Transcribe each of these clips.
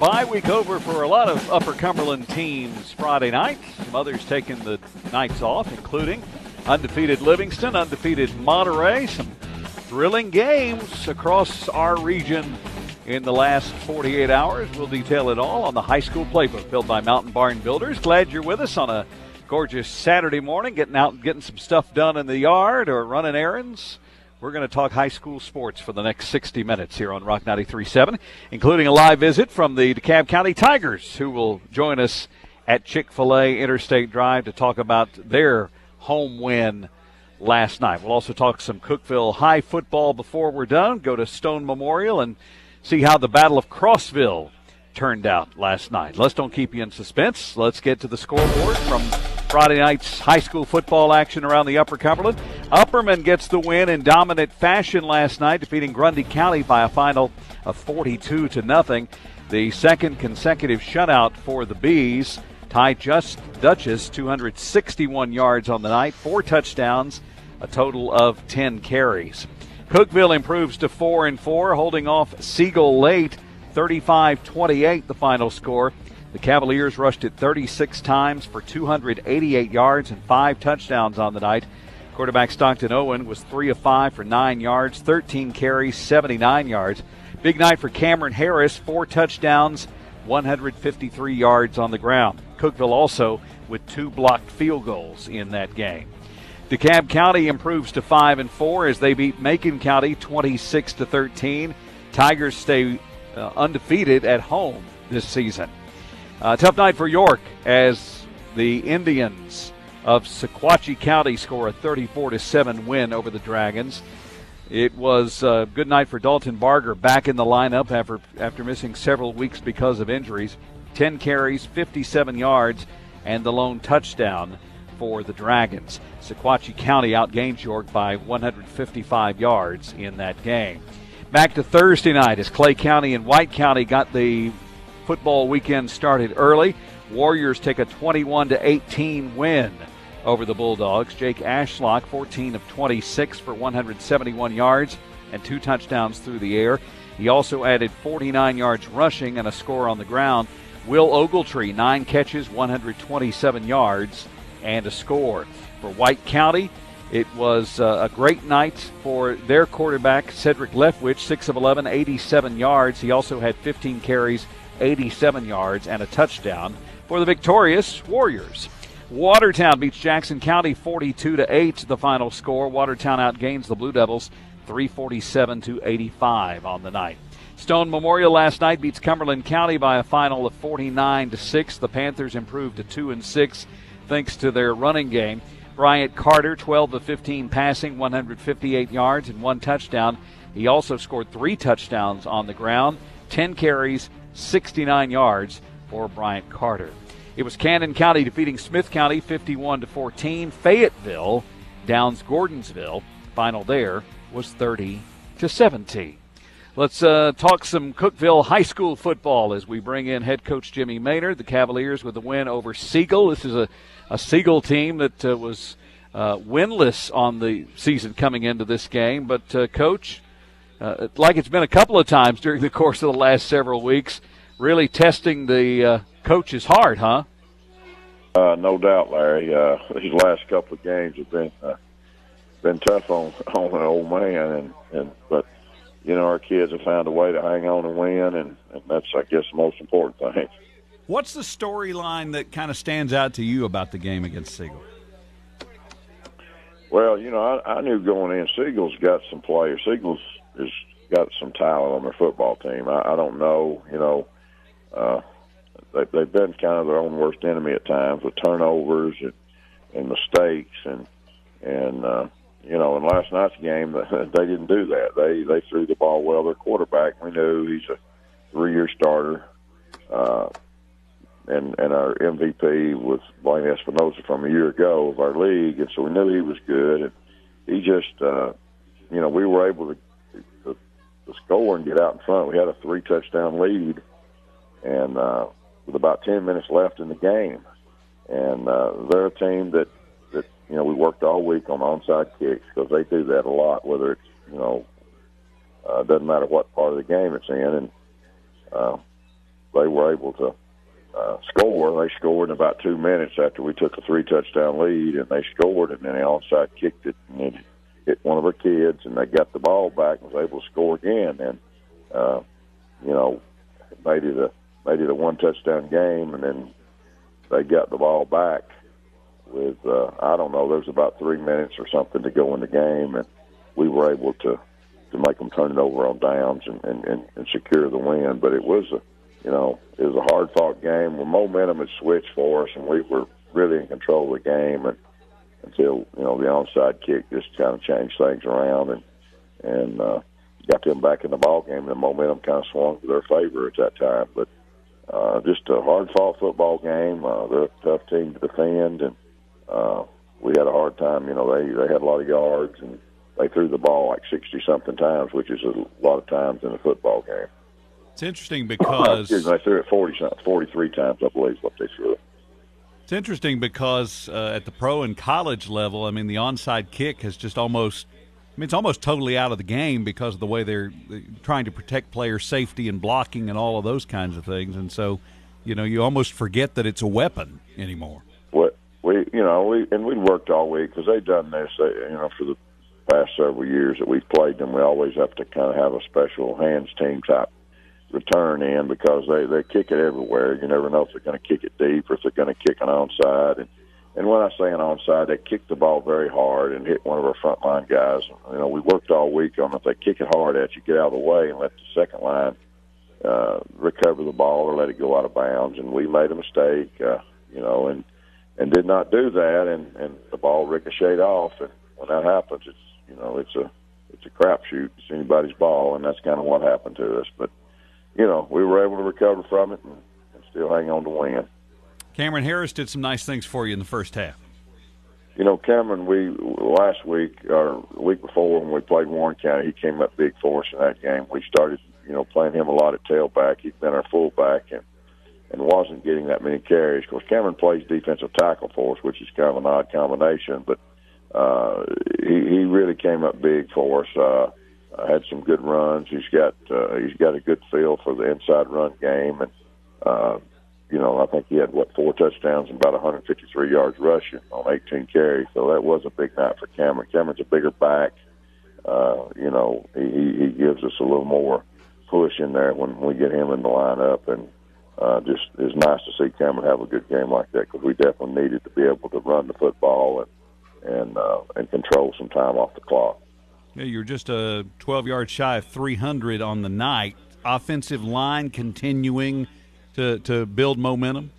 bye week over for a lot of Upper Cumberland teams Friday night. Some others taking the nights off, including undefeated Livingston, undefeated Monterey. Some thrilling games across our region in the last 48 hours. We'll detail it all on the High School Playbook, built by Mountain Barn Builders. Glad you're with us on a gorgeous Saturday morning, getting out and getting some stuff done in the yard or running errands. We're going to talk high school sports for the next 60 minutes here on Rock 93.7, including a live visit from the DeKalb County Tigers, who will join us at Chick-fil-A Interstate Drive to talk about their home win last night. We'll also talk some Cookeville High football before we're done, go to Stone Memorial and see how the Battle of Crossville turned out last night. Let's don't keep you in suspense. Let's get to the scoreboard from Friday night's high school football action around the Upper Cumberland. Upperman gets the win in dominant fashion last night, defeating Grundy County by a final of 42-0. The second consecutive shutout for the Bees. Ty Dutchess, 261 yards on the night, 4 touchdowns, a total of 10 carries. Cookeville improves to 4-4, holding off Siegel late, 35-28 the final score. The Cavaliers rushed it 36 times for 288 yards and 5 touchdowns on the night. Quarterback Stockton Owen was 3 of 5 for 9 yards, 13 carries, 79 yards. Big night for Cameron Harris, 4 touchdowns, 153 yards on the ground. Cookeville also with 2 blocked field goals in that game. DeKalb County improves to 5-4 as they beat Macon County 26-13. Tigers stay undefeated at home this season. Tough night for York as the Indians of Sequatchie County score a 34-7 win over the Dragons. It was a good night for Dalton Barger, back in the lineup after missing several weeks because of injuries. 10 carries, 57 yards, and the lone touchdown for the Dragons. Sequatchie County outgained York by 155 yards in that game. Back to Thursday night as Clay County and White County got the football weekend started early. Warriors take a 21-18 win over the Bulldogs. Jake Ashlock, 14 of 26 for 171 yards and 2 touchdowns through the air. He also added 49 yards rushing and a score on the ground. Will Ogletree, 9 catches, 127 yards, and a score. For White County, it was a great night for their quarterback, Cedric Leftwich, 6 of 11, 87 yards. He also had 15 carries, 87 yards, and a touchdown for the victorious Warriors. Watertown beats Jackson County 42-8, the final score. Watertown outgains the Blue Devils 347-85 on the night. Stone Memorial last night beats Cumberland County by a final of 49-6. The Panthers improved to 2-6 thanks to their running game. Bryant Carter, 12 of 15 passing, 158 yards and 1 touchdown. He also scored 3 touchdowns on the ground, 10 carries, 69 yards for Bryant Carter. It was Cannon County defeating Smith County 51-14. Fayetteville downs Gordonsville. Final there was 30-17. Let's talk some Cookeville High School football as we bring in head coach Jimmy Maynard. The Cavaliers with the win over Siegel. This is a Siegel team that was winless on the season coming into this game. But, Coach, like it's been a couple of times during the course of the last several weeks, really testing the coach's heart, huh? No doubt, Larry. These last couple of games have been tough on an old man, but you know, our kids have found a way to hang on and win, and that's, I guess, the most important thing. What's the storyline that kind of stands out to you about the game against Siegel? Well, you know, I knew going in, Siegel's got some players. Siegel's has got some talent on their football team. I don't know, you know, they've been kind of their own worst enemy at times with turnovers and mistakes, and you know, in last night's game, they didn't do that. They threw the ball well. Their quarterback, we knew he's a 3-year starter, and our MVP was Blaine Espinosa from a year ago of our league, and so we knew he was good. And he just, you know, we were able to score and get out in front. We had a 3-touchdown lead, and with about 10 minutes left in the game. And they're a team that you know, we worked all week on onside kicks because they do that a lot, whether it's, you know, doesn't matter what part of the game it's in. And they were able to score. They scored in about 2 minutes after we took a 3-touchdown lead, and they scored, and then they onside kicked it, and it hit one of our kids, and they got the ball back and was able to score again. And made it a 1-touchdown game, and then they got the ball back with I don't know, there was about 3 minutes or something to go in the game, and we were able to make them turn it over on downs and secure the win. But it was a hard-fought game where momentum had switched for us, and we were really in control of the game, and until the onside kick just kind of changed things around and got them back in the ball game, and the momentum kind of swung to their favor at that time. But just a hard-fought football game. They're a tough team to defend, and we had a hard time. They had a lot of yards, and they threw the ball like 60-something times, which is a lot of times in a football game. It's interesting because they threw it 43 times, I believe, is what they threw. It's interesting because at the pro and college level, I mean, the onside kick has just almost – it's almost totally out of the game because of the way they're trying to protect player safety and blocking and all of those kinds of things. And so, you almost forget that it's a weapon anymore. We worked all week because they've done this, for the past several years that we've played them. We always have to kind of have a special hands team type return in because they kick it everywhere. You never know if they're going to kick it deep or if they're going to kick an onside. And when I say an onside, they kick the ball very hard and hit one of our frontline guys. We worked all week on if they kick it hard at you, get out of the way and let the second line recover the ball or let it go out of bounds. And we made a mistake, and did not do that, and the ball ricocheted off. And when that happens, it's a crapshoot. It's anybody's ball, and that's kind of what happened to us. But we were able to recover from it and still hang on to win. Cameron Harris did some nice things for you in the first half. Cameron, last week or the week before when we played Warren County, he came up big for us in that game. We started, playing him a lot at tailback. He's been our fullback and wasn't getting that many carries. Of course, Cameron plays defensive tackle for us, which is kind of an odd combination, but he really came up big for us. Had some good runs. He's got a good feel for the inside run game, and I think he had 4 touchdowns and about 153 yards rushing on 18 carries. So that was a big night for Cameron. Cameron's a bigger back. He gives us a little more push in there when we get him in the lineup, and just it's nice to see Cameron have a good game like that because we definitely needed to be able to run the football and control some time off the clock. Yeah, you're just a 12 yards shy of 300 on the night. Offensive line continuing to build momentum.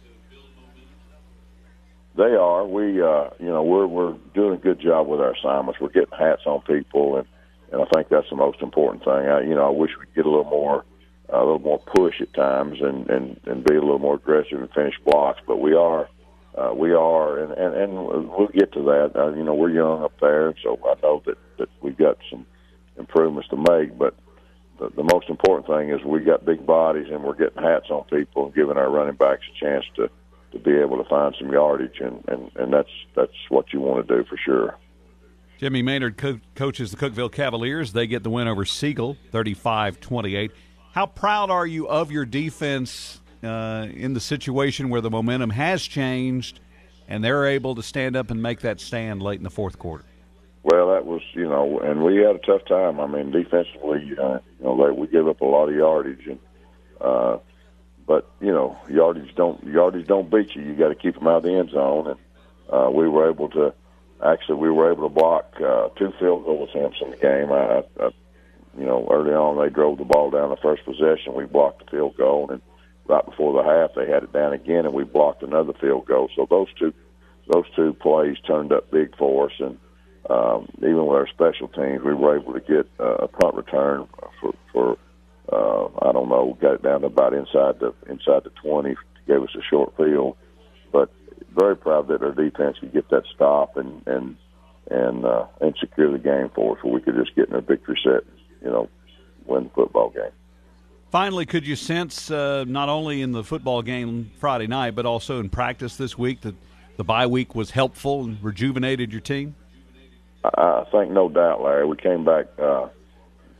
They are. We're doing a good job with our assignments. We're getting hats on people, and I think that's the most important thing. I wish we'd get a little more push at times and be a little more aggressive and finish blocks. But we are, and we'll get to that. We're young up there, so I know that we've got some improvements to make. But the most important thing is we got big bodies and we're getting hats on people and giving our running backs a chance to be able to find some yardage, and that's what you want to do for sure. Jimmy Maynard coaches the Cookeville Cavaliers. They get the win over Siegel, 35-28. How proud are you of your defense in the situation where the momentum has changed and they're able to stand up and make that stand late in the fourth quarter? Well, that was, and we had a tough time. I mean, defensively, we give up a lot of yardage, but yardage don't beat you. You got to keep them out of the end zone, and we were able to block 2 field goal attempts in the game. Early on they drove the ball down the first possession. We blocked the field goal, and right before the half they had it down again, and we blocked another field goal. So those two plays turned up big for us, and even with our special teams, we were able to get a punt return for I don't know, got it down to about inside the 20, gave us a short field. But very proud that our defense could get that stop and secure the game for us, where we could just get in a victory set, win the football game. Finally, could you sense not only in the football game Friday night, but also in practice this week that the bye week was helpful and rejuvenated your team? I think no doubt, Larry. We came back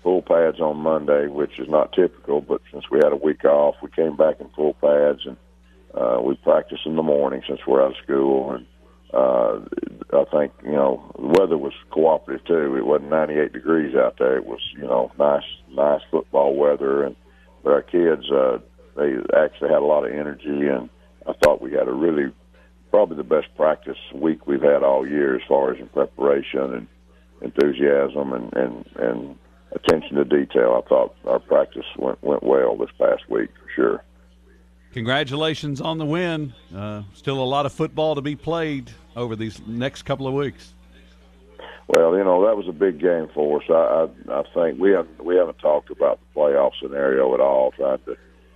full pads on Monday, which is not typical, but since we had a week off, we came back in full pads, and we practiced in the morning since we're out of school. And I think, the weather was cooperative too. It wasn't 98 degrees out there. It was, nice football weather. But our kids, they actually had a lot of energy, and I thought we had probably the best practice week we've had all year as far as in preparation and enthusiasm and attention to detail. I thought our practice went well this past week for sure. Congratulations on the win. Still a lot of football to be played over these next couple of weeks. Well, that was a big game for us. I think we haven't talked about the playoff scenario at all, trying to,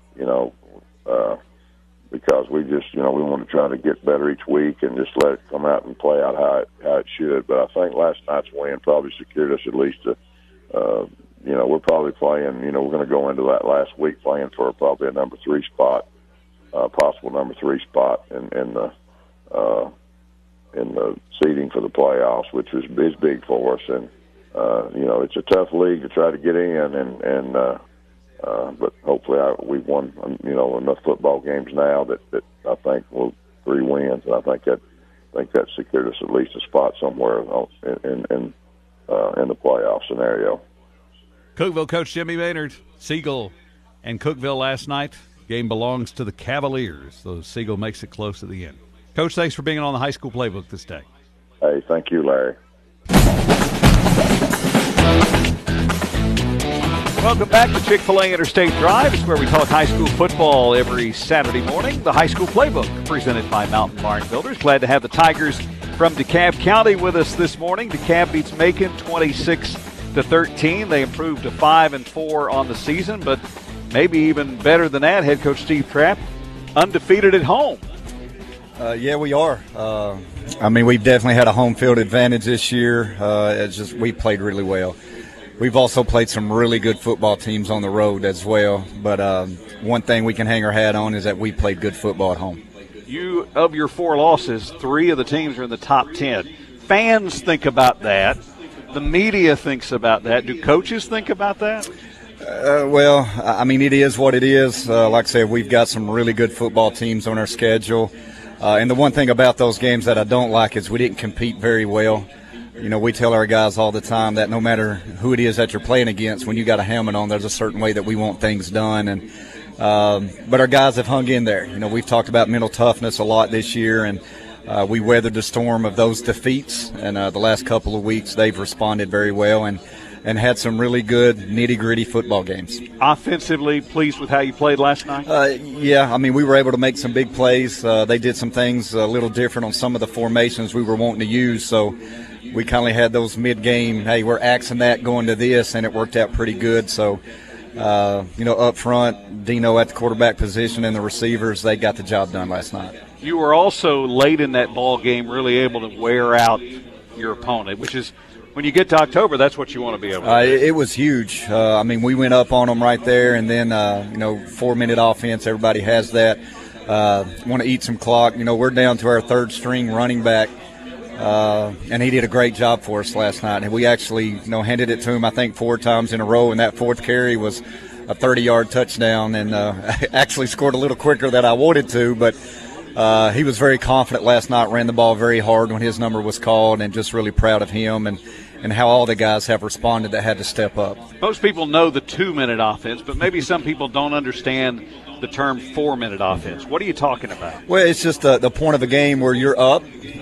because we just, we want to try to get better each week and just let it come out and play out how it should. But I think last night's win probably secured us at least we're probably playing, we're going to go into that last week playing for probably a number 3 spot, possible number 3 spot in the seeding for the playoffs, which is big for us. And, it's a tough league to try to get in, but hopefully we've won, enough football games now that I think we'll 3 wins, and I think that secured us at least a spot somewhere in the playoff scenario. Cookeville coach Jimmy Maynard, Siegel and Cookeville last night. Game belongs to the Cavaliers, so Siegel makes it close at the end. Coach, thanks for being on the High School Playbook this day. Hey, thank you, Larry. Welcome back to Chick-fil-A Interstate Drive. It's where we talk high school football every Saturday morning. The High School Playbook, presented by Mountain Barn Builders. Glad to have the Tigers from DeKalb County with us this morning. DeKalb beats Macon 26-13. They improved to 5-4 on the season, but maybe even better than that. Head coach Steve Trapp, undefeated at home. Yeah, we are. We've definitely had a home field advantage this year. We played really well. We've also played some really good football teams on the road as well. But one thing we can hang our hat on is that we played good football at home. Of your 4 losses, 3 of the teams are in the top 10. Fans think about that. The media thinks about that. Do coaches think about that? It is what it is. Like I said, we've got some really good football teams on our schedule. And the one thing about those games that I don't like is we didn't compete very well. We tell our guys all the time that no matter who it is that you're playing against, when you got a helmet on, there's a certain way that we want things done. But our guys have hung in there. We've talked about mental toughness a lot this year, and we weathered the storm of those defeats. And the last couple of weeks, they've responded very well and had some really good nitty-gritty football games. Offensively, pleased with how you played last night? We were able to make some big plays. They did some things a little different on some of the formations we were wanting to use, so we kind of had those mid-game, hey, we're axing that going to this, and it worked out pretty good. So, up front, Dino at the quarterback position and the receivers, they got the job done last night. You were also late in that ball game really able to wear out your opponent, which is when you get to October, that's what you want to be able to do. It was huge. We went up on them right there, and then, 4-minute offense, everybody has that. Want to eat some clock. We're down to our 3rd string running back. And he did a great job for us last night. And we actually, handed it to him, I think, 4 times in a row. And that 4th carry was a 30-yard touchdown, and actually scored a little quicker than I wanted to. But he was very confident last night, ran the ball very hard when his number was called, and just really proud of him and how all the guys have responded that had to step up. Most people know the 2-minute offense, but maybe some people don't understand the term 4-minute offense. What are you talking about? Well, it's just the point of a game where you're up.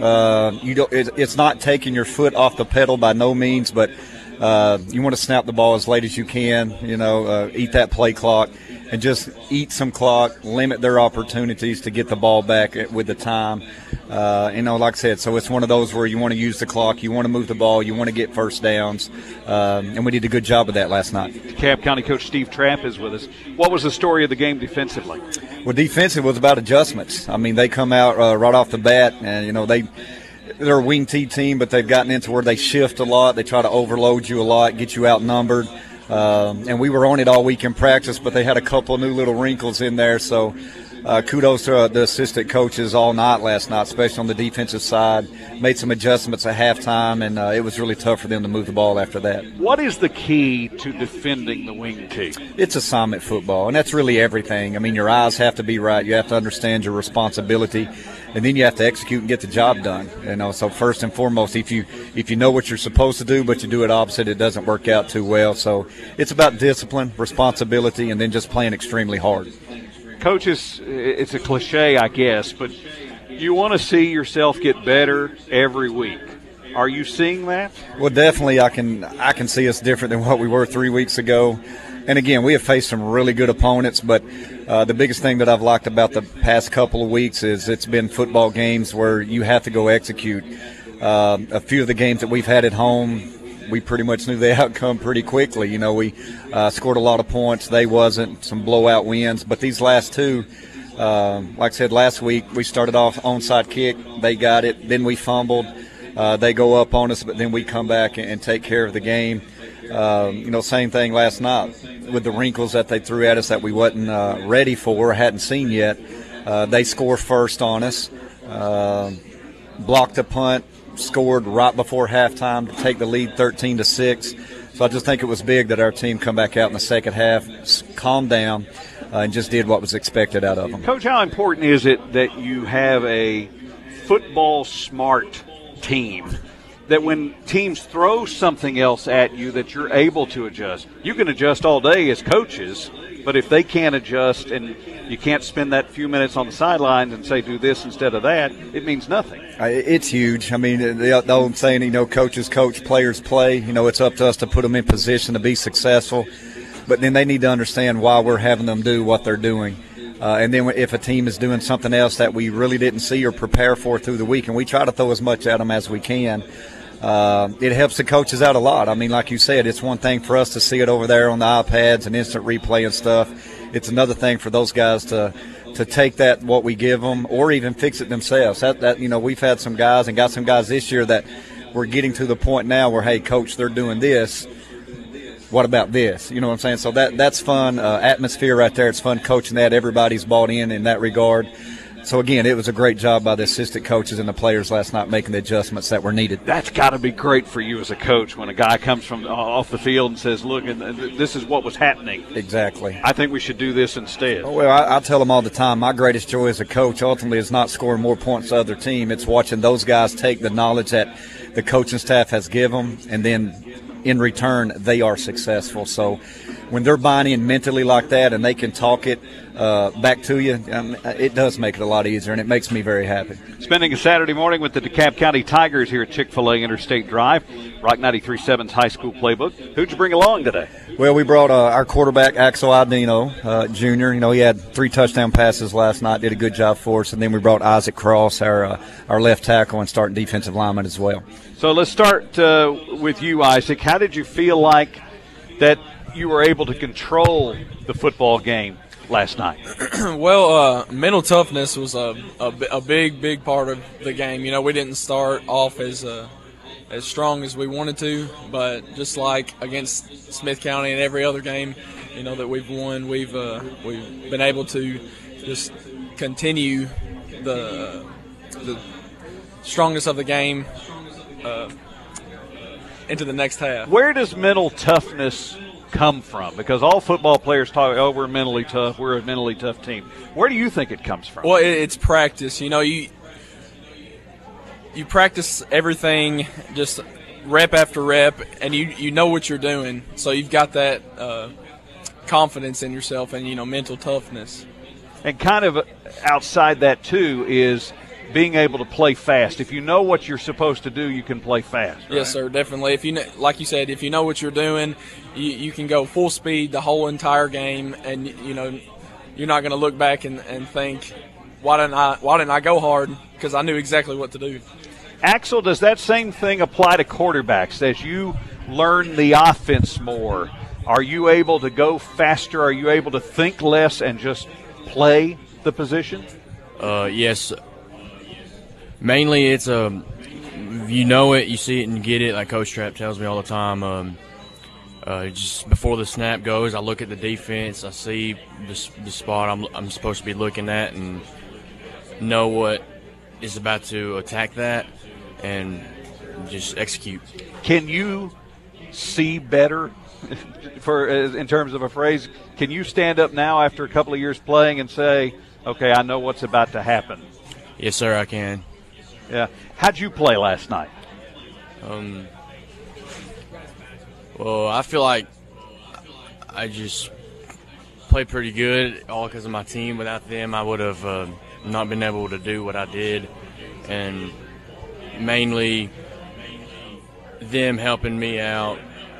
It's not taking your foot off the pedal by no means, but you want to snap the ball as late as you can, eat that play clock, and just eat some clock, limit their opportunities to get the ball back with the time. Like I said, so it's one of those where you want to use the clock, you want to move the ball, you want to get first downs, and we did a good job of that last night. DeKalb County coach Steve Trapp is with us. What was the story of the game defensively? Well, defensive was about adjustments. They come out right off the bat, and, they're a wing T team, but they've gotten into where they shift a lot. They try to overload you a lot, get you outnumbered. And we were on it all week in practice, but they had a couple of new little wrinkles in there. So kudos to the assistant coaches all night last night, especially on the defensive side. Made some adjustments at halftime, and it was really tough for them to move the ball after that. What is the key to defending the wing tee? It's assignment football, and that's really everything. I mean, your eyes have to be right. You have to understand your responsibility, and then you have to execute and get the job done. So first and foremost, if you know what you're supposed to do, but you do it opposite, it doesn't work out too well. So it's about discipline, responsibility, and then just playing extremely hard. Coaches, it's a cliche, I guess, but you want to see yourself get better every week. Are you seeing that? Well, definitely I can see us different than what we were 3 weeks ago. And again, we have faced some really good opponents, but the biggest thing that I've liked about the past couple of weeks is it's been football games where you have to go execute. A few of the games that we've had at home, we pretty much knew the outcome pretty quickly. We scored a lot of points. They wasn't some blowout wins. But these last two, like I said, last week we started off onside kick. They got it. Then we fumbled. They go up on us, but then we come back and take care of the game. Same thing last night with the wrinkles that they threw at us that we wasn't ready for, hadn't seen yet. They score first on us, blocked a punt, scored right before halftime to take the lead 13-6. So I just think it was big that our team come back out in the second half, calmed down, and just did what was expected out of them. Coach, how important is it that you have a football smart team, that when teams throw something else at you that you're able to adjust? You can adjust all day as coaches, but if they can't adjust and you can't spend that few minutes on the sidelines and say do this instead of that, it means nothing. It's huge. I mean, the old saying, coaches coach, players play. It's up to us to put them in position to be successful. But then they need to understand why we're having them do what they're doing. And then if a team is doing something else that we really didn't see or prepare for through the week, and we try to throw as much at them as we can, it helps the coaches out a lot. I mean, like you said, it's one thing for us to see it over there on the iPads and instant replay and stuff. It's another thing for those guys to take that, what we give them, or even fix it themselves. That we've had some guys and got some guys this year that we're getting to the point now where, hey, coach, they're doing this. What about this? You know what I'm saying? So that's fun atmosphere right there. It's fun coaching that. Everybody's bought in that regard. So, again, it was a great job by the assistant coaches and the players last night making the adjustments that were needed. That's got to be great for you as a coach when a guy comes from off the field and says, look, this is what was happening. Exactly. I think we should do this instead. Well, I tell them all the time, my greatest joy as a coach ultimately is not scoring more points to the other team. It's watching those guys take the knowledge that the coaching staff has given them, and then in return, they are successful. So when they're buying in mentally like that and they can talk it back to you, it does make it a lot easier, and it makes me very happy. Spending a Saturday morning with the DeKalb County Tigers here at Chick-fil-A Interstate Drive, Rock 93.7's high school playbook. Who'd you bring along today? Well, we brought our quarterback, Axel Aldino, Jr. He had 3 touchdown passes last night, did a good job for us. And then we brought Isaac Cross, our left tackle and starting defensive lineman as well. So let's start with you, Isaac. How did you feel like that you were able to control the football game last night? Well, mental toughness was a big part of the game. We didn't start off as strong as we wanted to, but just like against Smith County and every other game, that we've won, we've been able to just continue the strongness of the game into the next half. Where does mental toughness come from? Because all football players talk, we're mentally tough, we're a mentally tough team. Where do you think it comes from? Well, it's practice. You practice everything just rep after rep, and you know what you're doing, so you've got that confidence in yourself and mental toughness. And kind of outside that too is being able to play fast. If you know what you're supposed to do, you can play fast. Right? Yes, sir, definitely. If like you said, if you know what you're doing, you can go full speed the whole entire game, and you're not going to look back and think, why didn't I go hard? Because I knew exactly what to do. Axel, does that same thing apply to quarterbacks? As you learn the offense more, are you able to go faster? Are you able to think less and just play the position? Yes. Mainly it's you know it, you see it and get it, like Coach Trapp tells me all the time. just before the snap goes, I look at the defense. I see the spot I'm supposed to be looking at and know what is about to attack that and just execute. Can you see better, in terms of a phrase? Can you stand up now after a couple of years playing and say, okay, I know what's about to happen? Yes, sir, I can. Yeah. How'd you play last night? Well, I feel like I just played pretty good, all because of my team. Without them, I would have not been able to do what I did, and mainly them helping me out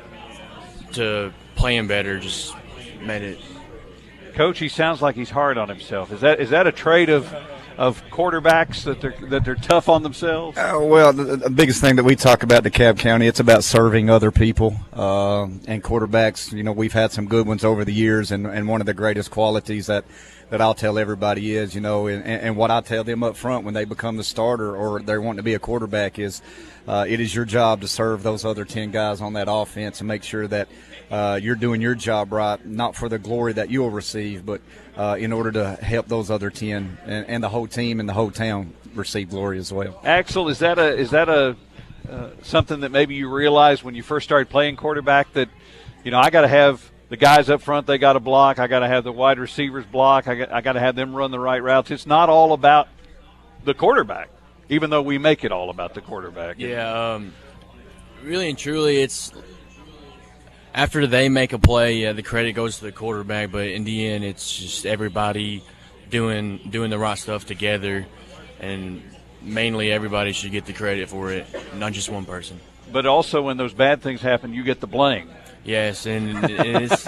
to playing better just made it. Coach, he sounds like he's hard on himself. Is that a trait of quarterbacks that they're tough on themselves? Well, the biggest thing that we talk about in DeKalb County, it's about serving other people. And quarterbacks, we've had some good ones over the years, and one of the greatest qualities that I'll tell everybody is, and what I tell them up front when they become the starter or they're wanting to be a quarterback is it is your job to serve those other 10 guys on that offense and make sure that you're doing your job right, not for the glory that you'll receive, but in order to help those other 10 and the whole team and the whole town receive glory as well. Axel, is that a something that maybe you realized when you first started playing quarterback that, I got to have the guys up front, they got to block. I got to have the wide receivers block. I got to have them run the right routes. It's not all about the quarterback, even though we make it all about the quarterback. Yeah, really and truly, it's after they make a play, the credit goes to the quarterback. But in the end, it's just everybody doing the right stuff together, and mainly everybody should get the credit for it, not just one person. But also, when those bad things happen, you get the blame. Yes, and it's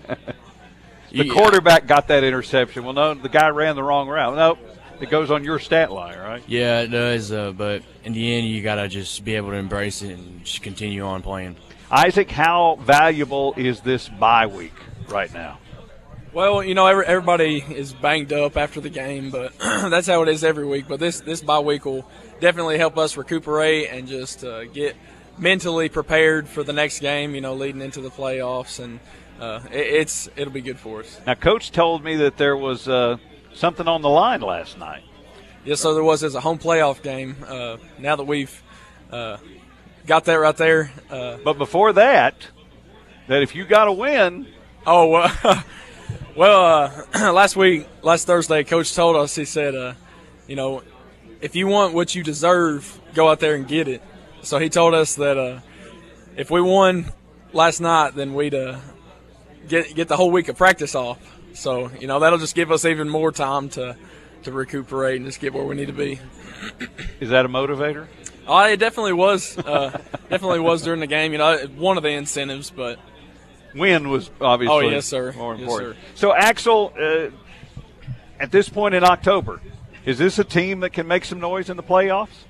the quarterback got that interception. Well, no, the guy ran the wrong route. No, it goes on your stat line, right? Yeah, it does. But in the end, you gotta just be able to embrace it and just continue on playing. Isaac, how valuable is this bye week right now? Well, everybody is banged up after the game, but that's how it is every week. But this bye week will definitely help us recuperate and just get mentally prepared for the next game, leading into the playoffs, and it'll be good for us. Now, Coach told me that there was something on the line last night. Yes, so there was. It's a home playoff game. Now that we've got that right there. But before that if you got to win. Oh, last Thursday, Coach told us, he said, if you want what you deserve, go out there and get it. So he told us that if we won last night, then we'd get the whole week of practice off. So, that'll just give us even more time to recuperate and just get where we need to be. Is that a motivator? Oh, it definitely was. Definitely was during the game. One of the incentives, but win was obviously yes, sir. more important. Yes, sir. So, Axel, at this point in October, is this a team that can make some noise in the playoffs?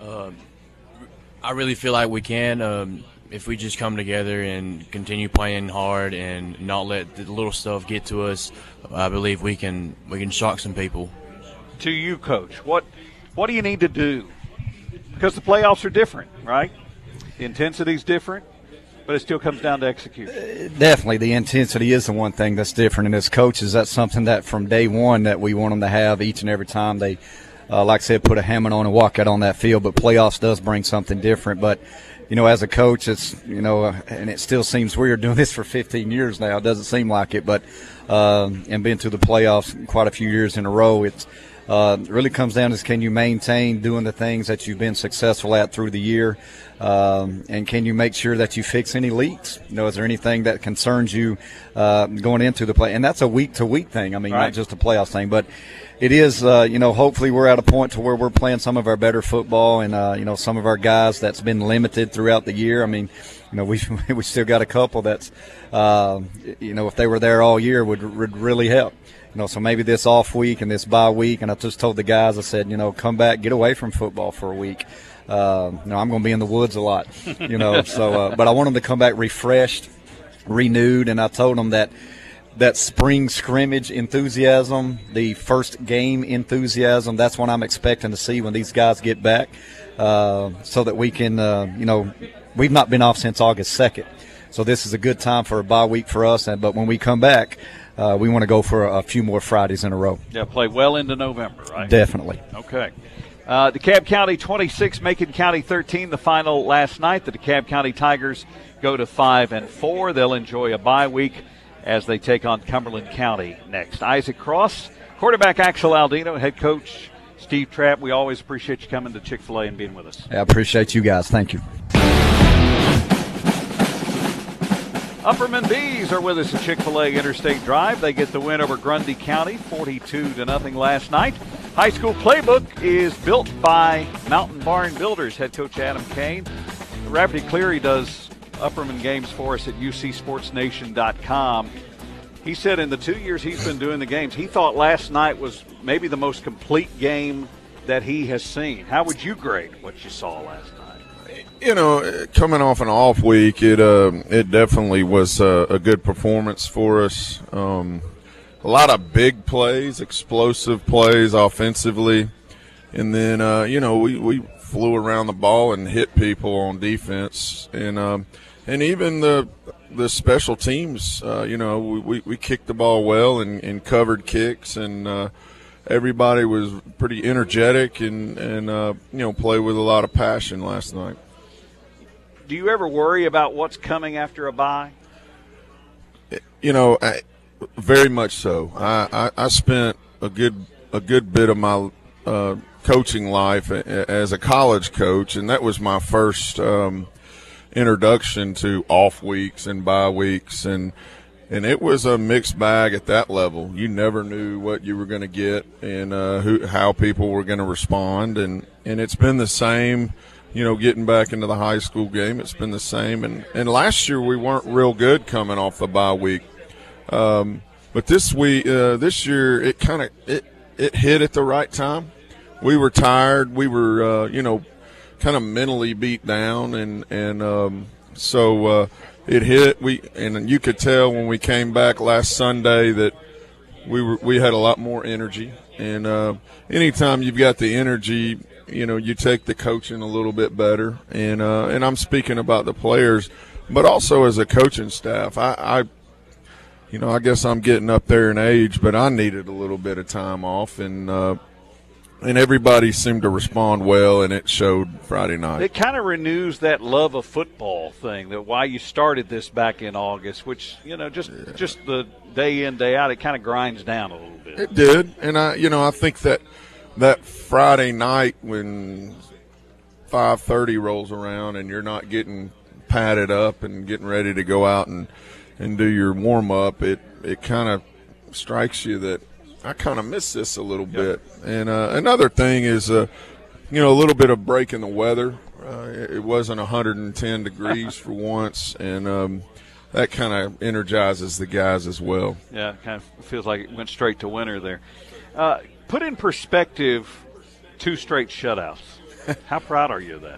I really feel like we can if we just come together and continue playing hard and not let the little stuff get to us. I believe we can shock some people. To you, Coach, what do you need to do? Because the playoffs are different, right? The intensity's different, but it still comes down to execution. Definitely, the intensity is the one thing that's different. And as coaches, that's something that from day one that we want them to have each and every time they like I said, put a helmet on and walk out on that field. But playoffs does bring something different. But, as a coach, it's, and it still seems weird doing this for 15 years now. It doesn't seem like it. But and been to the playoffs quite a few years in a row, it really comes down to can you maintain doing the things that you've been successful at through the year, and can you make sure that you fix any leaks? Is there anything that concerns you going into the play? And that's a week-to-week thing. I mean, right. Not just a playoffs thing, but it is, hopefully we're at a point to where we're playing some of our better football and, some of our guys that's been limited throughout the year. I mean, we still got a couple that's, if they were there all year would really help. So maybe this off week and this bye week, and I just told the guys, I said, come back, get away from football for a week. I'm going to be in the woods a lot, but I want them to come back refreshed, renewed, and I told them that spring scrimmage enthusiasm, the first game enthusiasm, that's what I'm expecting to see when these guys get back, so that we can, we've not been off since August 2nd. So this is a good time for a bye week for us. But when we come back, we want to go for a few more Fridays in a row. Yeah, play well into November, right? Definitely. Okay. DeKalb County 26, Macon County 13. The final last night. The DeKalb County Tigers go to 5-4. They'll enjoy a bye week as they take on Cumberland County next. Isaac Cross, quarterback Axel Aldino, head coach Steve Trapp. We always appreciate you coming to Chick-fil-A and being with us. I appreciate you guys. Thank you. Upperman Bees are with us at Chick-fil-A Interstate Drive. They get the win over Grundy County, 42-0 last night. High school playbook is built by Mountain Barn Builders. Head coach Adam Kane. Rafferty Cleary does Upperman games for us at UCSportsNation.com. He said in the 2 years he's been doing the games, he thought last night was maybe the most complete game that he has seen. How would you grade what you saw last night? You know, coming off an off week, it definitely was a good performance for us. A lot of big plays, explosive plays offensively, and then we flew around the ball and hit people on defense, and even the special teams. We kicked the ball well and covered kicks, and everybody was pretty energetic and played with a lot of passion last night. Do you ever worry about what's coming after a bye? Very much so. I spent a good bit of my coaching life as a college coach, and that was my first introduction to off weeks and bye weeks, and it was a mixed bag at that level. You never knew what you were going to get and how people were going to respond, and it's been the same. Getting back into the high school game, it's been the same. And last year we weren't real good coming off the bye week. But this year, it hit at the right time. We were tired. We were, kind of mentally beat down, and so it hit. And you could tell when we came back last Sunday that we had a lot more energy. And anytime you've got the energy, you take the coaching a little bit better. And I'm speaking about the players, but also as a coaching staff. I guess I'm getting up there in age, but I needed a little bit of time off, and everybody seemed to respond well, and it showed Friday night. It kind of renews that love of football thing, that why you started this back in August, which, just the day in, day out, it kind of grinds down a little bit. It did, and I think that Friday night when 5:30 rolls around and you're not getting padded up and getting ready to go out and do your warm-up, it kind of strikes you that I kind of miss this a little bit. And another thing is, a little bit of break in the weather. It wasn't 110 degrees for once, and that kind of energizes the guys as well. Yeah, it kind of feels like it went straight to winter there. Put in perspective 2 straight shutouts. How proud are you of that?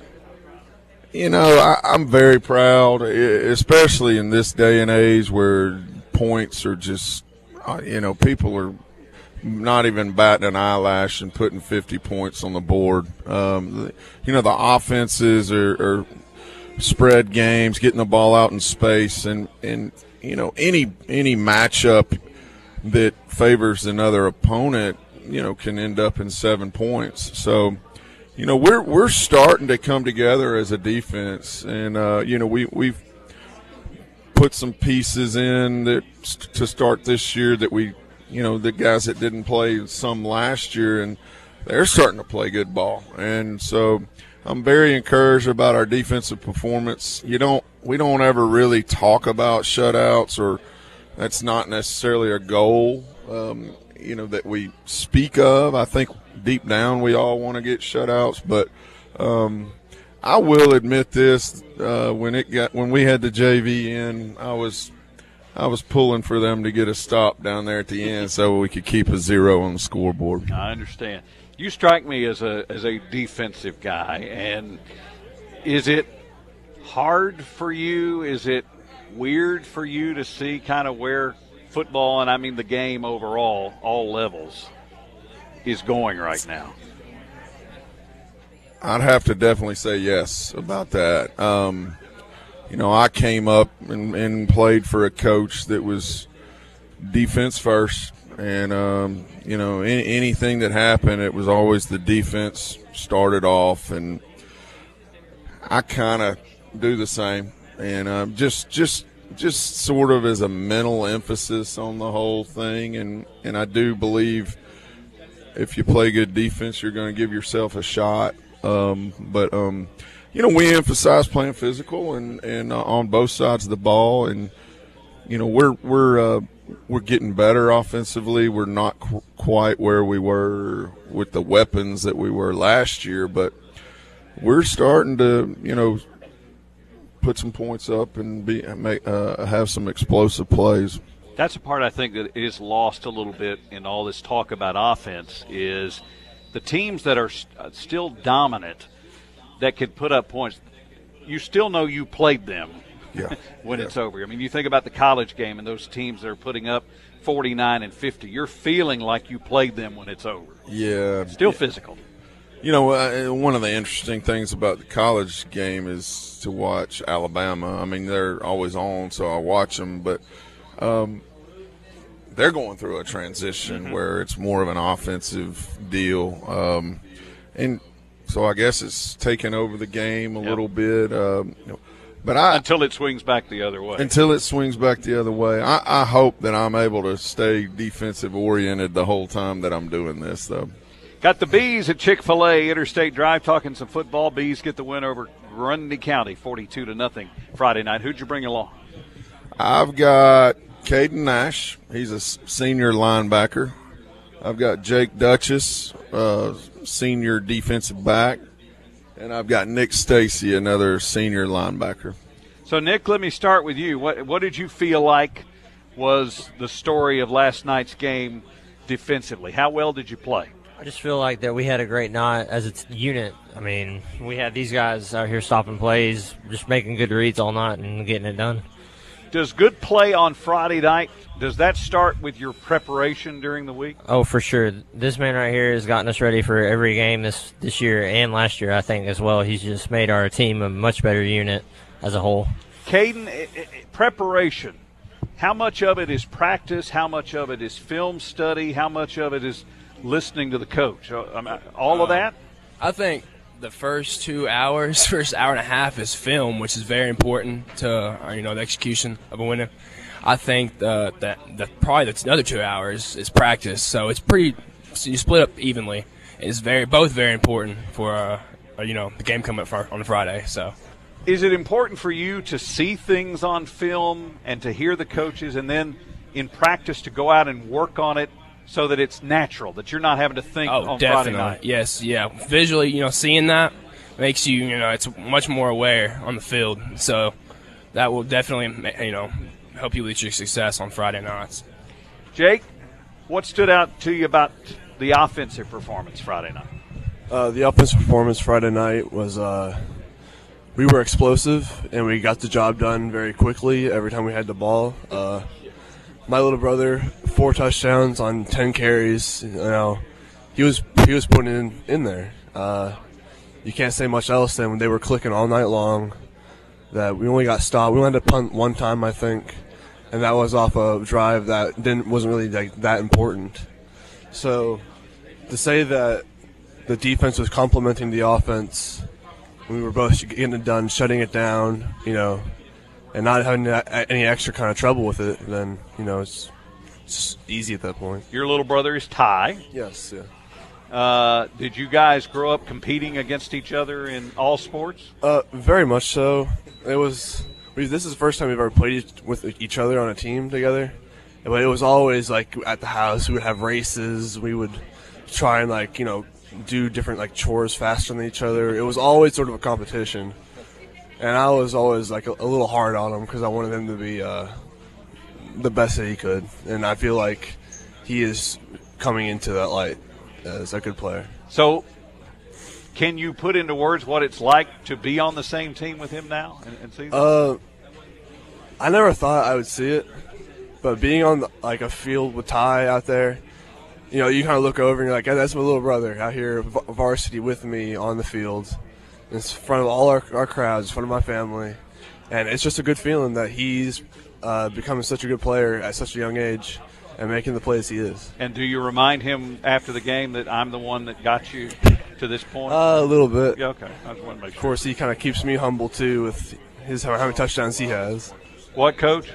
I'm very proud, especially in this day and age where points are just, people are not even batting an eyelash and putting 50 points on the board. The offenses are spread games, getting the ball out in space, and any matchup that favors another opponent, can end up in 7 points. So, we're starting to come together as a defense, and we've put some pieces in that to start this year that the guys that didn't play some last year, and they're starting to play good ball. And so I'm very encouraged about our defensive performance. We don't ever really talk about shutouts, or that's not necessarily a goal, that we speak of. I think deep down we all want to get shutouts, but I will admit this: when we had the JV in, I was pulling for them to get a stop down there at the end so we could keep a 0 on the scoreboard. I understand. You strike me as a defensive guy, and is it hard for you? Is it weird for you to see kind of where football, and I mean the game overall, all levels, is going right now? I'd have to definitely say yes about that. I came up and played for a coach that was defense first, and anything that happened, it was always the defense started off, and I kind of do the same, and just sort of as a mental emphasis on the whole thing, and I do believe if you play good defense, you're going to give yourself a shot. But we emphasize playing physical and on both sides of the ball, and we're getting better offensively. We're not quite where we were with the weapons that we were last year, but we're starting to put some points up and have some explosive plays. That's a part I think that is lost a little bit in all this talk about offense is the teams that are still dominant that can put up points. You still know you played them when it's over. I mean, you think about the college game and those teams that are putting up 49 and 50. You're feeling like you played them when it's over. Yeah. Still physical. One of the interesting things about the college game is to watch Alabama. I mean, they're always on, so I watch them, but they're going through a transition where it's more of an offensive deal. And so I guess it's taken over the game a little bit. But until it swings back the other way. Until it swings back the other way. I hope that I'm able to stay defensive-oriented the whole time that I'm doing this, though. Got the Bees at Chick-fil-A Interstate Drive talking some football. Bees get the win over Grundy County 42-0 Friday night. Who'd you bring along? I've got Caden Nash. He's a senior linebacker. I've got Jake Duchess, senior defensive back. And I've got Nick Stacy, another senior linebacker. So, Nick, let me start with you. What did you feel like was the story of last night's game defensively? How well did you play? I just feel like that we had a great night as a unit. I mean, we had these guys out here stopping plays, just making good reads all night and getting it done. Does good play on Friday night, does that start with your preparation during the week? Oh, for sure. This man right here has gotten us ready for every game this year and last year, I think, as well. He's just made our team a much better unit as a whole. Caden, preparation, how much of it is practice? How much of it is film study? How much of it is listening to the coach? All of that? I think the first 2 hours, first hour and a half is film, which is very important to the execution of a winner. I think that probably the other 2 hours is practice. So it's you split up evenly. It's both very important for the game coming up on Friday. So. Is it important for you to see things on film and to hear the coaches, and then in practice to go out and work on it so that it's natural, that you're not having to think on definitely. Friday night? Yes, yeah. Visually, seeing that makes you, it's much more aware on the field. So that will definitely, help you reach your success on Friday nights. Jake, what stood out to you about the offensive performance Friday night? The offensive performance Friday night was we were explosive, and we got the job done very quickly every time we had the ball. My little brother, 4 touchdowns on 10 carries. He was putting it in there. You can't say much else than when they were clicking all night long. That we only got stopped. We only had to punt one time, I think, and that was off a drive that wasn't really that important. So to say that the defense was complementing the offense, we were both getting it done, shutting it down, and not having any extra kind of trouble with it, then, it's just easy at that point. Your little brother is Ty. Yes, yeah. Did you guys grow up competing against each other in all sports? Very much so. This is the first time we've ever played with each other on a team together. But it was always, at the house, we would have races. We would try and, do different, chores faster than each other. It was always sort of a competition. And I was always, a little hard on him because I wanted him to be the best that he could. And I feel like he is coming into that light as a good player. So can you put into words what it's like to be on the same team with him now and see that? I never thought I would see it. But being on, a field with Ty out there, you kind of look over and you're like, that's my little brother out here, varsity with me on the field. In front of all our crowds, in front of my family. And it's just a good feeling that he's becoming such a good player at such a young age and making the plays he is. And do you remind him after the game that I'm the one that got you to this point? A little bit. Yeah, okay. I just want to make sure. Of course, he kind of keeps me humble, too, with how many touchdowns he has. What, Coach?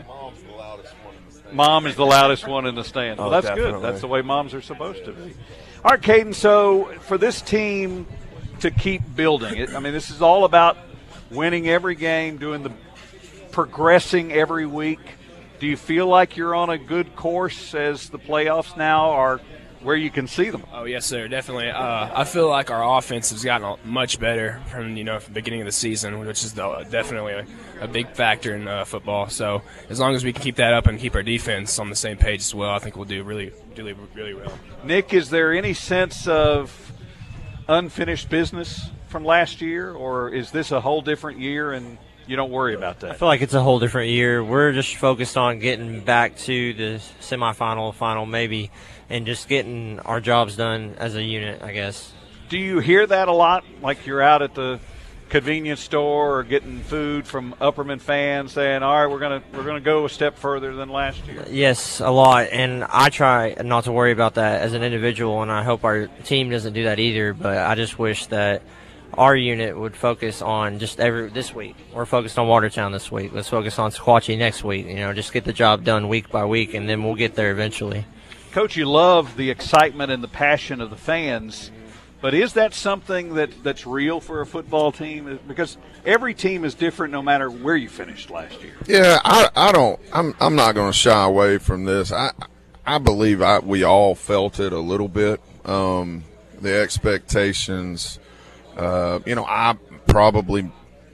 Mom is the loudest one in the stand. Well, that's definitely good. That's the way moms are supposed to be. All right, Caden, so for this team to keep building it, I mean, this is all about winning every game, progressing every week. Do you feel like you're on a good course as the playoffs now are where you can see them? Oh, yes, sir, definitely. I feel like our offense has gotten much better from the beginning of the season, which is definitely a big factor in football. So as long as we can keep that up and keep our defense on the same page as well, I think we'll do really, really, really well. Nick, is there any sense of unfinished business from last year, or is this a whole different year and you don't worry about that? I feel like it's a whole different year. We're just focused on getting back to the semifinal, final maybe, and just getting our jobs done as a unit, I guess. Do you hear that a lot, like you're out at the convenience store or getting food from Upperman fans saying, all right, we're gonna go a step further than last year? Yes, a lot, and I try not to worry about that as an individual, and I hope our team doesn't do that either, but I just wish that our unit would focus on just this week. We're focused on Watertown this week. Let's focus on Sequatchie next week. Just get the job done week by week, and then we'll get there eventually. Coach, you love the excitement and the passion of the fans, but is that something that's real for a football team? Because every team is different no matter where you finished last year. Yeah, I'm not going to shy away from this. I believe we all felt it a little bit. The expectations. I probably,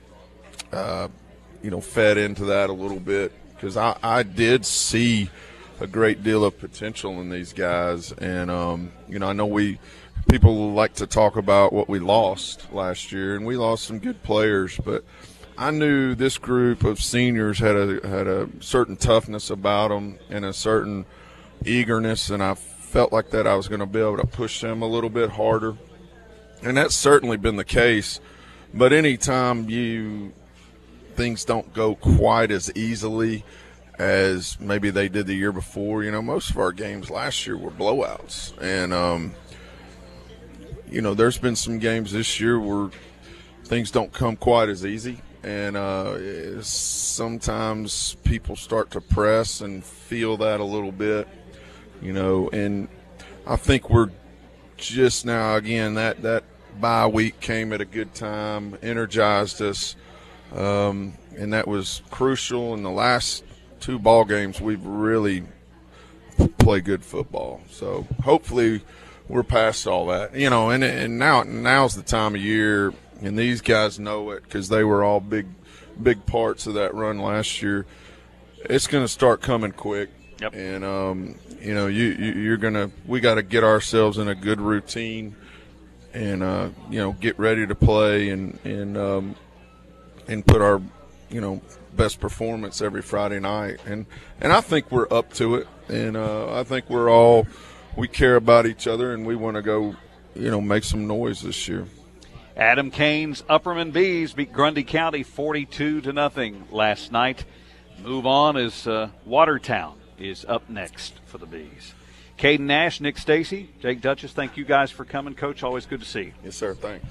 fed into that a little bit because I did see a great deal of potential in these guys. And, I know people like to talk about what we lost last year, and we lost some good players, but I knew this group of seniors had a certain toughness about them and a certain eagerness, and I felt like that I was going to be able to push them a little bit harder. And that's certainly been the case. But anytime things don't go quite as easily as maybe they did the year before, most of our games last year were blowouts. And, there's been some games this year where things don't come quite as easy. And sometimes people start to press and feel that a little bit, and I think we're just now, again, that bye week came at a good time, energized us, and that was crucial. In the last two ball games, we've really played good football. So hopefully we're past all that, and now's the time of year, and these guys know it because they were all big parts of that run last year. It's going to start coming quick. Yep. And we got to get ourselves in a good routine, and get ready to play and put our best performance every Friday night. And I think we're up to it, and I think we care about each other, and we want to go make some noise this year. Adam Kane's Upperman Bees beat Grundy County 42-0 last night. Move on as Watertown is up next for the Bees. Caden Nash, Nick Stacy, Jake Duchess, thank you guys for coming. Coach, always good to see you. Yes, sir. Thanks.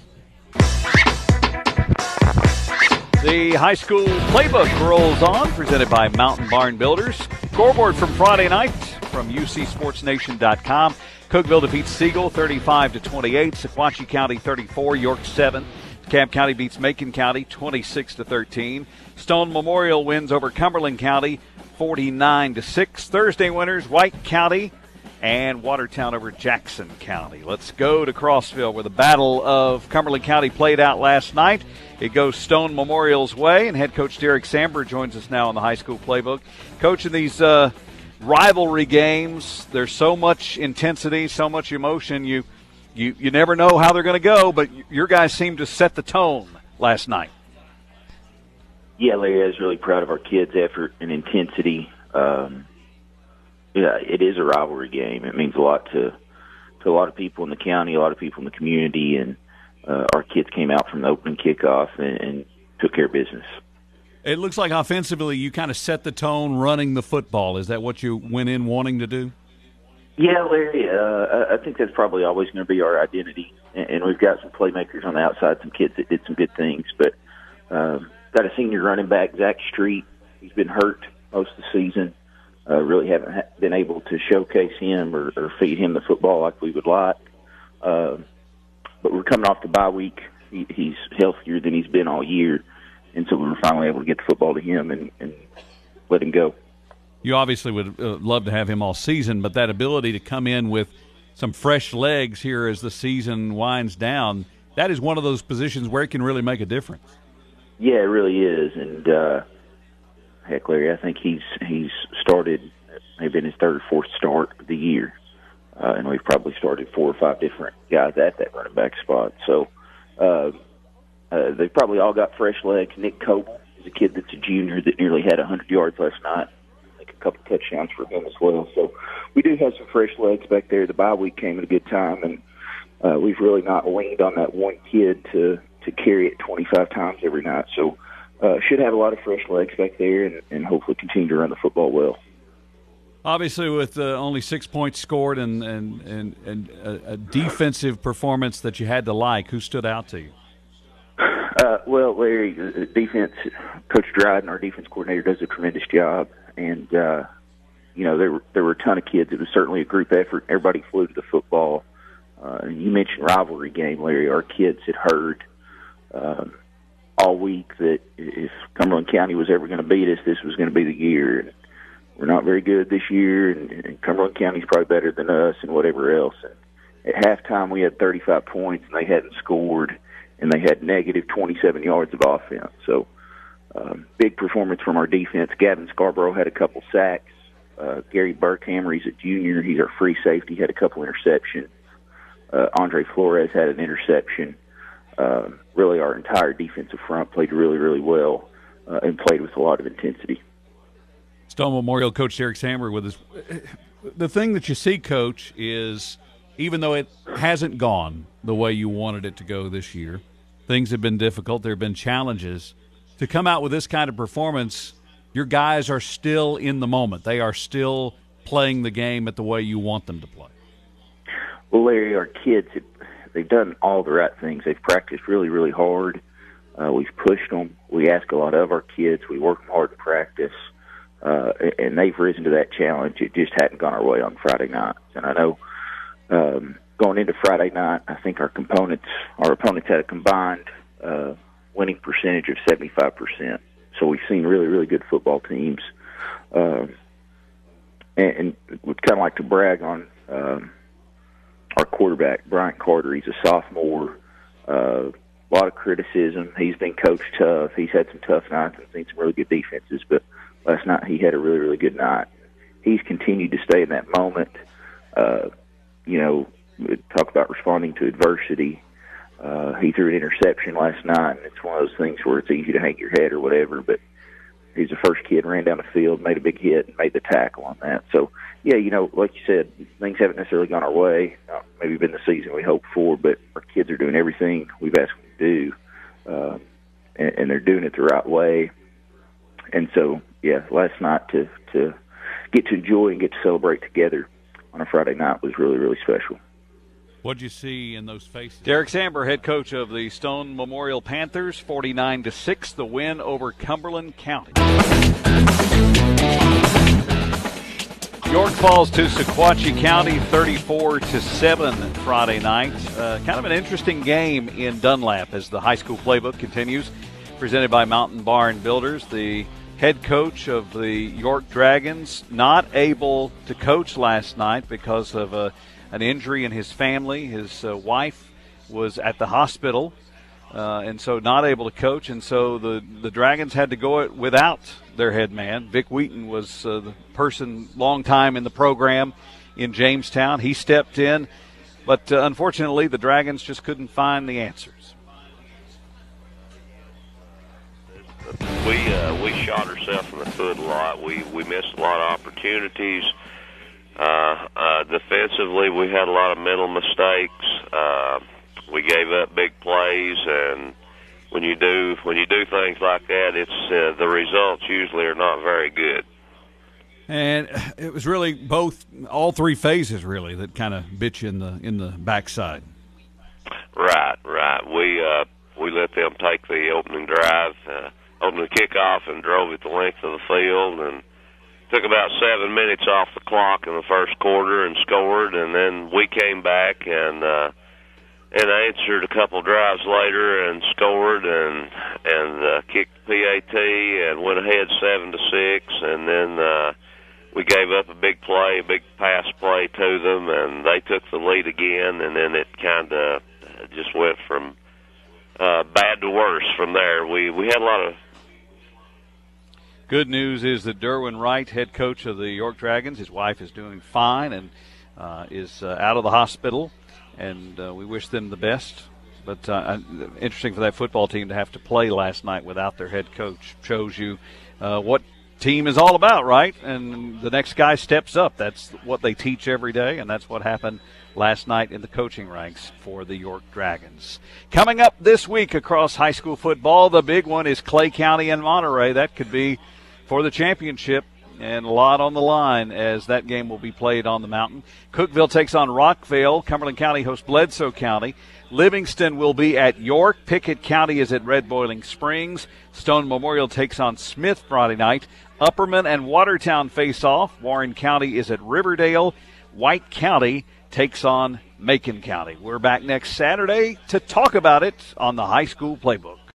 The high school playbook rolls on, presented by Mountain Barn Builders. Scoreboard from Friday night from UCSportsNation.com. Cookeville defeats Siegel 35-28. Sequatchie County 34, York 7. DeKalb County beats Macon County 26-13. Stone Memorial wins over Cumberland County 49-6. Thursday winners, White County and Watertown over Jackson County. Let's go to Crossville, where the Battle of Cumberland County played out last night. It goes Stone Memorial's way, and head coach Derek Samber joins us now on the high school playbook. Coach, in these rivalry games, there's so much intensity, so much emotion. You never know how they're going to go, but your guys seem to set the tone last night. Yeah, Larry, I was really proud of our kids' effort and intensity. It is a rivalry game. It means a lot to a lot of people in the county, a lot of people in the community, and our kids came out from the opening kickoff and took care of business. It looks like offensively you kind of set the tone running the football. Is that what you went in wanting to do? Yeah, Larry, I think that's probably always going to be our identity. And we've got some playmakers on the outside, some kids that did some good things. But got a senior running back, Zach Street. He's been hurt most of the season. Really haven't been able to showcase him or feed him the football like we would like. But we're coming off the bye week. He's healthier than he's been all year. And so we were finally able to get the football to him and let him go. You obviously would love to have him all season, but that ability to come in with some fresh legs here as the season winds down, that is one of those positions where it can really make a difference. Yeah, it really is. And, heck, Larry, I think he's started maybe in his third or fourth start of the year. And we've probably started 4 or 5 different guys at that running back spot. So they've probably all got fresh legs. Nick Coble is a kid that's a junior that nearly had 100 yards last night. I think a couple touchdowns for him as well. So we do have some fresh legs back there. The bye week came at a good time, and we've really not leaned on that one kid to carry it 25 times every night. So should have a lot of fresh legs back there and hopefully continue to run the football well. Obviously, with only 6 points scored and a defensive performance that you had to like, who stood out to you? Well, Larry, defense, Coach Dryden, our defense coordinator, does a tremendous job. And, there were a ton of kids. It was certainly a group effort. Everybody flew to the football. And you mentioned rivalry game, Larry. Our kids had heard all week that if Cumberland County was ever going to beat us, this was going to be the year. And we're not very good this year, and Cumberland County's probably better than us and whatever else. And at halftime, we had 35 points, and they hadn't scored, and they had negative 27 yards of offense. So big performance from our defense. Gavin Scarborough had a couple sacks. Gary Burkhammer, he's a junior. He's our free safety, had a couple interceptions. Andre Flores had an interception. Really, our entire defensive front played really, really well and played with a lot of intensity. Stone Memorial Coach Derek Samber with us. The thing that you see, Coach, is even though it hasn't gone the way you wanted it to go this year, things have been difficult, there have been challenges. To come out with this kind of performance, your guys are still in the moment. They are still playing the game at the way you want them to play. Well, Larry, our kids, they've done all the right things. They've practiced really, really hard. We've pushed them. We ask a lot of our kids. We work them hard in practice. And they've risen to that challenge. It just hadn't gone our way on Friday night. And I know going into Friday night, I think our opponents had a combined winning percentage of 75%. So we've seen really, really good football teams. And we'd kind of like to brag on our quarterback, Bryant Carter. He's a sophomore. A lot of criticism. He's been coached tough. He's had some tough nights and seen some really good defenses, but last night he had a really, really good night. He's continued to stay in that moment. Talk about responding to adversity. He threw an interception last night, and it's one of those things where it's easy to hang your head or whatever, but he's the first kid, ran down the field, made a big hit, and made the tackle on that. So, yeah, like you said, things haven't necessarily gone our way. Not maybe been the season we hoped for, but our kids are doing everything we've asked them to do, and they're doing it the right way. And so, yeah, last night to get to enjoy and get to celebrate together on a Friday night was really, really special. What did you see in those faces? Derek Samber, head coach of the Stone Memorial Panthers, 49-6, the win over Cumberland County. York falls to Sequatchie County, 34-7 Friday night. Kind of an interesting game in Dunlap as the high school playbook continues. Presented by Mountain Barn Builders. The head coach of the York Dragons not able to coach last night because of an injury in his family. His wife was at the hospital, and so not able to coach. And so the Dragons had to go without their head man. Vic Wheaton was the person long time in the program in Jamestown. He stepped in, but unfortunately the Dragons just couldn't find the answers. We shot ourselves in the foot a lot. We missed a lot of opportunities. Defensively, we had a lot of mental mistakes. We gave up big plays, and when you do things like that, it's the results usually are not very good. And it was really all three phases really that kind of bit you in the backside. Right. We let them take the opening drive, opening kickoff, and drove it the length of the field, and took about 7 minutes off the clock in the first quarter and scored, and then we came back and answered a couple drives later and scored and kicked PAT and went ahead 7-6, and then we gave up a big pass play to them, and they took the lead again, and then it kind of just went from bad to worse from there. We had a lot of. Good news is that Derwin Wright, head coach of the York Dragons, his wife is doing fine and is out of the hospital, and we wish them the best. But interesting for that football team to have to play last night without their head coach. Shows you what team is all about, right? And the next guy steps up. That's what they teach every day, and that's what happened last night in the coaching ranks for the York Dragons. Coming up this week across high school football, the big one is Clay County and Monterey. That could be for the championship, and a lot on the line as that game will be played on the mountain. Cookeville takes on Rockville. Cumberland County hosts Bledsoe County. Livingston will be at York. Pickett County is at Red Boiling Springs. Stone Memorial takes on Smith Friday night. Upperman and Watertown face off. Warren County is at Riverdale. White County takes on Macon County. We're back next Saturday to talk about it on the High School Playbook.